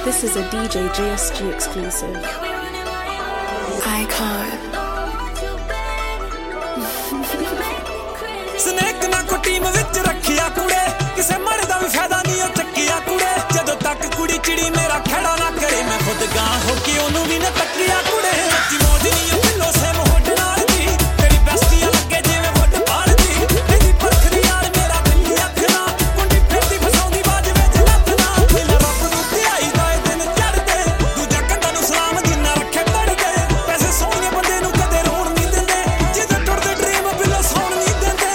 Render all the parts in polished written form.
This is a DJ JSG exclusive. Icon. Snake ना को team which रखिया कुड़े किसे मरे दा भी फायदा नहीं ओ चक्किया कुड़े जदों तक कुड़ी चिड़ी मेरा खड़ा ना करे मैं खुद गां हो के ओनू भी ना तकिया कुड़े सच्ची मौज नहीं ओ पिलो से मोहड नाल दी तेरी बेस्टियां लगे जिवें वड पाल दी तेरी परखदी यार मेरा दिल अख ना कुंडी फेरदी फसाउंदी बाज विच नथ ना मेरा रब नू ध्याई दा दिन चढ़दे दूजा कंधा नू सलाम जिन्ना रखे पड़दे पैसे सोहणे बंदे नू कदे रोण नहीं दिंदे जिदे टुरदे ड्रीम पिलो सौण नहीं दिंदे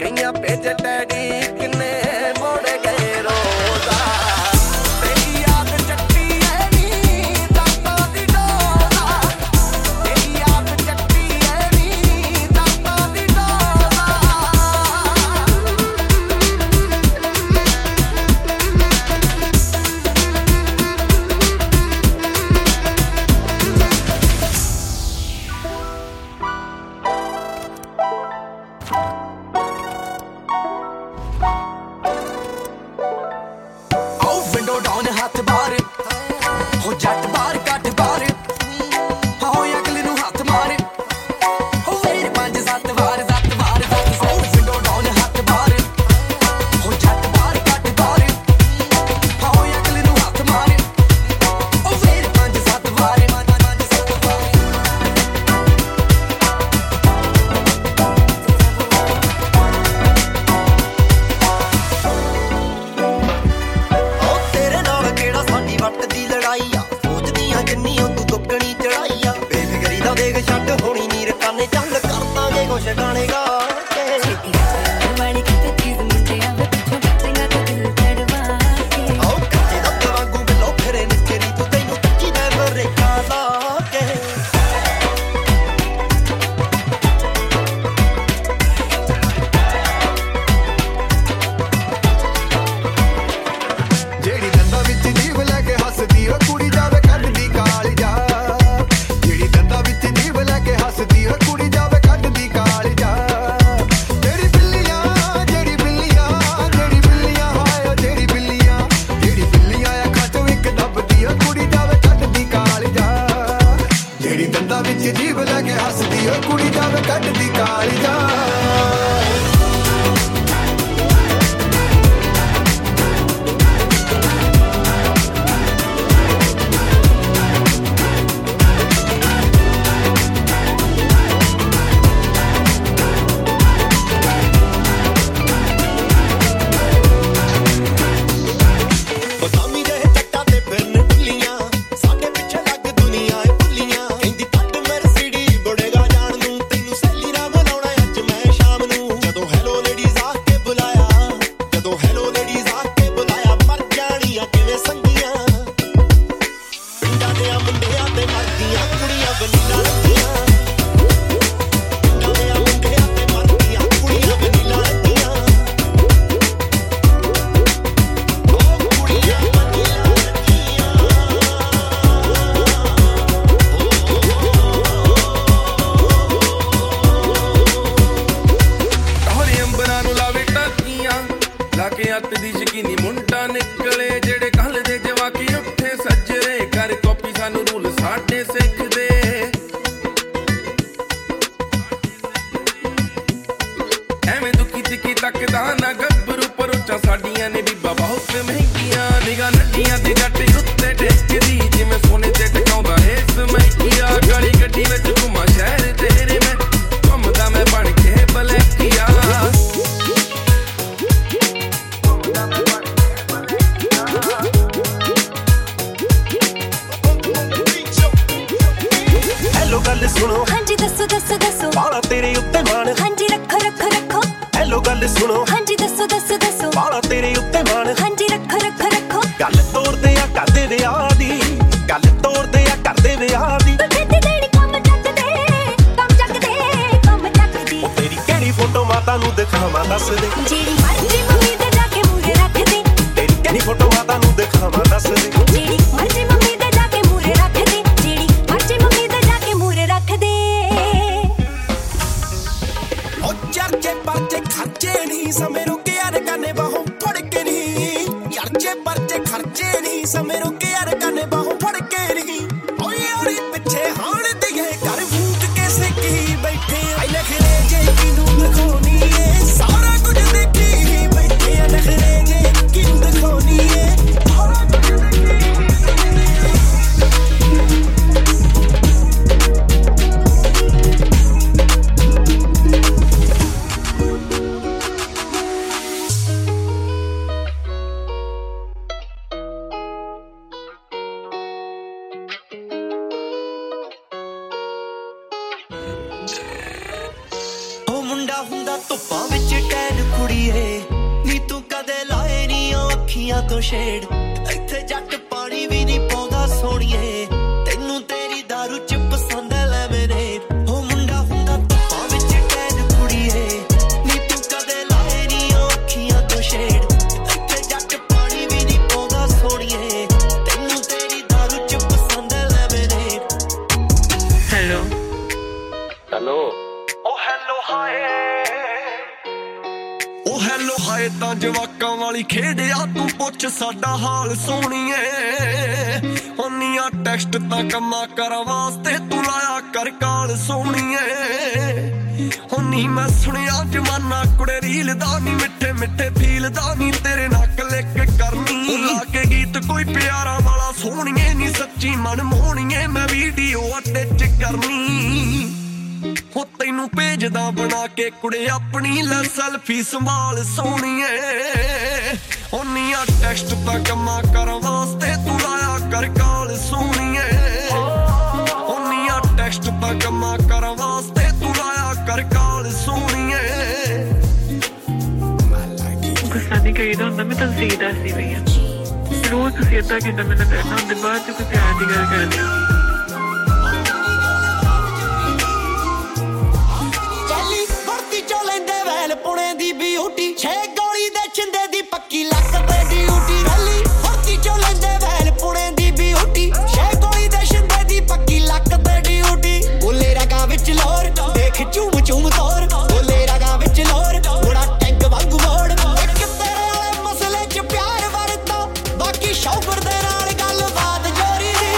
कईया भेज डैडी किन्ने मोड़ गए रोजा तेरी याद चट्टी है नी दाता दी डोला तेरी याद चट्टी है नी दाता दी डोला हथ बार हो जट बार कट बार हो अगले नू हथ मारे हो फिर 5-7 वार विंडो डाउन हथ बार हो जट बार कट बार हो अगले नू हथ मारे हो फिर 5-7 वार ਵੱਟ ਦੀ ਲੜਾਈ ਆ ਸੋਚਦੀਆਂ ਜਿੰਨੀਆਂ ਤੂੰ ਦੁੱਗਣੀ ਚੜਾਈ ਆ ਬੇਫਿਕਰੀ ਦਾ ਦੇਖ ਛੱਡ ਹੋਣੀ ਨੀ ਰਕਾਨੇ ਚੱਲ ਕਰ ਦਾਂਗੇ ਕੁਛ ਗਾਣੇ ਗਾ ਕੇ ਵਾਲੀ ਕਿਤੇ ਚੀਜ਼ ਮੁੰਡਿਆਂ ਵੇ ਪਿੱਛੋਂ ਬੱਚੇਗਾ ਤੇ ਦਿਲ ਤੜਵਾ ਕੇ ਆਓ ਕੱਚੇ ਦਾ ਵਾਂਗੂ ਬਿਲੋ ਫਿਰੇ ਨਿਚਰੀ ਤੂੰ ਤੈਨੂੰ ਕੀ ਦੇ ਮਰੇ ਕਾਲਾ ਕੇ ਜਿਹੜੀ ਦੰਦਾਂ ਵਿੱਚ ਜੀਵ ਲੈ ਕੇ ਹੱਸਦੀ ਓ ਕੁੜੀ ਜਾਵੇ ਕੱਢਦੀ ਕਾਲੀ ਜਾ ਜਿਹੜੀ ਦੰਦਾਂ ਵਿੱਚ ਜੀਵ ਲੈ ਕੇ ਹੱਸਦੀ ਓ ਕੁੜੀ ਜਾਵੇ ਕੱਢਦੀ ਕਾਲੀ ਜਾ ਜਿਹੜੀ ਬਿੱਲੀਆਂ ਹਾਏ ਓ ਜਿਹੜੀ ਬਿੱਲੀਆਂ ਅੱਖਾਂ ਚੋਂ ਇੱਕ ਦੱਬਦੀ ਓ ਕੁੜੀ ਜਾਵੇ ਕੱਢਦੀ ਕਾਲੀ ਜਾ ਜਿਹੜੀ ਦੰਦਾਂ ਵਿੱਚ ਜੀਵ ਲੈ ਕੇ ਹੱਸਦੀ ਓ ਕੁੜੀ ਜਾਵੇ ਕੱਢਦੀ ਕਾਲੀ ਜਾ ਤੋਂ ਛੇੜ ਇੱਥੇ ਜੱਟ ਪਾਣੀ ਵੀ ਨਹੀਂ ਪਾਉਂਦਾ ਸੋਹਣੀਏ ਤੈਨੂੰ ਤੇਰੀ ਦਾਰੂ ਚ ਪਸੰਦ ਐ ਲੈਮਨੇਡ ਉਹ ਮੁੰਡਾ ਹੁੰਦਾ ਧੁੱਪਾਂ ਵਿੱਚ ਟੈਨ ਕੁੜੀਏ ਨੀ ਤੂੰ ਕਦੇ ਲਾਏ ਨੀ ਅੱਖੀਆਂ ਤੋਂ ਛੇੜ ਇੱਥੇ ਜੱਟ ਪਾਣੀ ਵੀ ਨਹੀਂ ਪਾਉਂਦਾ ਸੋਹਣੀਏ ਤੈਨੂੰ ਤੇਰੀ ਦਾਰੂ ਚ ਪਸੰਦ ਐ ਲੈਮਨੇਡ ਹੈਲੋ ਹੈਲੋ ਓ ਹੈਲੋ ਹਾਏ ਓ ਹੈਲੋ ਹਾਏ ਤਾਂ ਜਵਾਕਾਂ ਵਾਲੀ ਖੇਡਿਆ ਤੂੰ ਪੁੱਛ ਸਾਡਾ ਹਾਲ ਸੋਹਣੀਏ ਹੁੰਨੀਆਂ ਟੈਕਸਟ ਤਾਂ ਕੰਮਾਂ ਕਰਾਂ ਵਾਸਤੇ ਤੂੰ ਲਾਇਆ ਕਰ ਕਾਲ ਸੋਹਣੀਏ ਹੁੰਨੀ ਮੈਂ ਸੁਣਿਆ ਜਮਾਨਾ ਕੁੜੇ ਰੀਲ ਦਾ ਨੀ ਮਿੱਠੇ ਮਿੱਠੇ ਫੀਲ ਦਾ ਨੀ ਤੇਰੇ ਨਾਲ ਕਲਿੱਕ ਕਰਨੀ ਲਾ ਕੇ ਗੀਤ ਕੋਈ ਪਿਆਰਾ ਵਾਲਾ ਸੋਹਣੀਏ ਨੀ ਸੱਚੀ ਮਨ ਮੋਹਣੀਏ ਮੈਂ ਵੀਡੀਓ ਅਟੈਚ ਕਰਨੀ ਹੋ ਤੈਨੂੰ ਭੇਜਦਾ ਬਣਾ ਕੇ ਕੁੜੇ ਆਪਣੀ ਲੈ ਸੈਲਫੀ ਸੰਭਾਲ ਸੋਹਣੀਏ ਹੁੰਨੀਆਂ ਟੈਕਸਟ ਤਾਂ ਕੰਮਾਂ ਕਰਨ ਵਾਸਤੇ ਤੂੰ ਲਾਇਆ ਕਰ ਕਾਲ ਸੋਹਣੀਏ ਹੁੰਨੀਆਂ ਟੈਕਸਟ ਤਾਂ ਕੰਮਾਂ ਕਰਨ ਵਾਸਤੇ ਤੂੰ ਲਾਇਆ ਕਰ ਕਾਲ ਸੋਹਣੀਏ ਗੁੱਸਾ ਨਹੀਂ ਕਰੀਦਾ ਹੁੰਦਾ ਮੈਂ ਤੁਹਾਨੂੰ ਸਹੀ ਦੱਸਦੀ ਪਈ ਹਾਂ ਰੋਜ਼ ਤੁਸੀਂ ਏਦਾਂ ਕਿੱਦਾਂ ਮੈਨੂੰ ਕਰਨਾ ਹੁੰਦੇ ਬਾਅਦ ਚ ਕੋਈ ਪਿਆਰ ਦੀ ਗੱਲ ਕਰਦੇ ਹੋ ਪੁਣੇ ਦੀ ਬਿਊਟੀ 6 ਗੋਲੀ ਦੇ ਛਿੰਦੇ ਦੀ ਪੱਕੀ ਲੱਕ ਤੇ ਡਿਊਟੀ ਰੱਲੀ ਫੁਰਤੀ ਚੋਂ ਲੈਂਦੇ ਵੈਲ ਪੁਣੇ ਦੀ ਬਿਊਟੀ 6 ਗੋਲੀ ਦੇ ਛਿੰਦੇ ਦੀ ਪੱਕੀ ਲੱਕ ਤੇ ਡਿਊਟੀ ਬੋਲੇ ਰਗਾ ਵਿੱਚ ਲੋਰ ਦੇਖ ਚੂਮ ਚੂਮ ਤੋਰ ਬੋਲੇ ਰਗਾ ਵਿੱਚ ਲੋਰ ਬੜਾ ਟੈਂਕ ਵਾਂਗੂ ਮੋੜ ਇੱਕ ਤੇਰੇ ਵਾਲੇ ਮਸਲੇ 'ਚ ਪਿਆਰ ਵਰਤਾ ਬਾਕੀ ਸ਼ੌਕਰ ਦੇ ਨਾਲ ਗੱਲਬਾਤ ਜੋਰੀ ਦੀ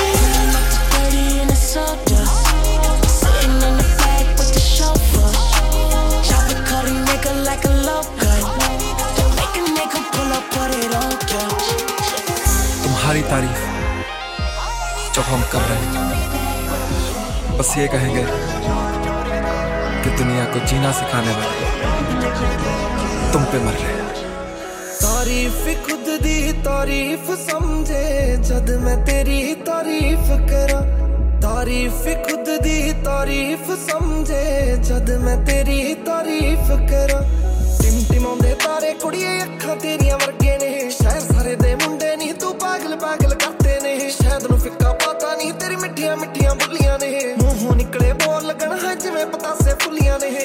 like a loco make a nigga pull up put it on तुम्हारी तारीफ जब हम कर रहे हैं बस ये कहेंगे कि दुनिया को जीना सिखाने वाले तुम पे मर रहे हैं तारीफ खुद दी तारीफ समझे जद मैं तेरी तारीफ करा तारीफ खुद दी तारीफ समझे जद मैं तेरी तारीफ करा टिमटिमाउंदे तारे कुड़िए अखां तेरियां वर्गे ने शहर सारे दे मुंडे नी तू पागल पागल करते ने शायद नू फिक्का पता नहीं तेरी मिठियां मिठियां बुलियां ने मूंहों निकले बोल लगन है जिवें पतासे फुलियां ने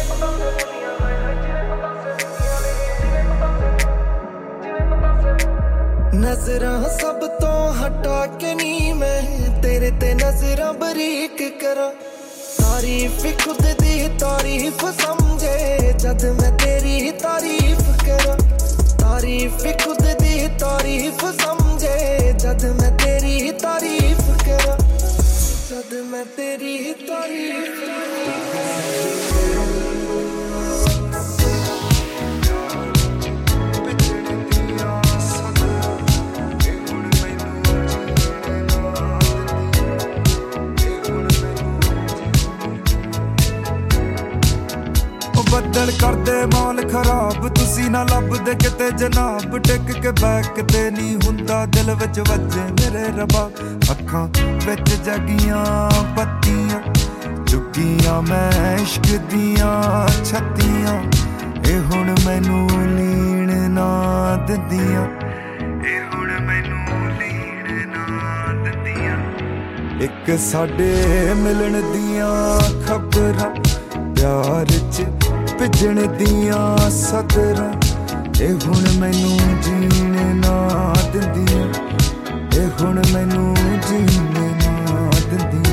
नजरां सब तो हटा के नी मैं तेरे ते नजरां बरीक करा तारीफ खुद दी तारीफ समझे जद मैं तेरी तारीफ करा तारीफ खुद दी तारीफ समझे जद मैं तेरी तारीफ करा जद मैं तेरी तारीफ ਬੱਦਲ ਕਰਦੇ ਮੌਲ ਖਰਾਬ ਤੁਸੀਂ ਨਾ ਲੱਭਦੇ ਕਿਤੇ ਜਨਾਬ ਟਿਕ ਕੇ ਬੈਕ ਤੇ ਨਹੀਂ ਹੁੰਦਾ ਦਿਲ ਵਿੱਚ ਵੱਜੇ ਮੇਰੇ ਰੱਬਾ ਅੱਖਾਂ ਵਿੱਚ ਜਗੀਆਂ ਬੱਤੀਆਂ ਚੁੱਕੀਆਂ ਮੈਂ ਇਸ਼ਕ ਦੀਆਂ ਛੱਤੀਆਂ ਇਹ ਹੁਣ ਮੈਨੂੰ ਲੀਣ ਨਾ ਦਿੰਦੀਆਂ ਇਹ ਹੁਣ ਮੈਨੂੰ ਲੀਣ ਨਾ ਦਿੰਦੀਆਂ ਇੱਕ ਸਾਡੇ ਮਿਲਣ ਦੀਆਂ ਖਬਰਾਂ ਪਿਆਰ 'ਚ ਭਿੱਜਣ ਦੀਆਂ ਸਦਰਾਂ ਇਹ ਹੁਣ ਮੈਨੂੰ ਜੀਣ ਨਾ ਦਿੰਦੀਆਂ ਇਹ ਹੁਣ ਮੈਨੂੰ ਜੀਣ ਨਾ ਦਿੰਦੀਆਂ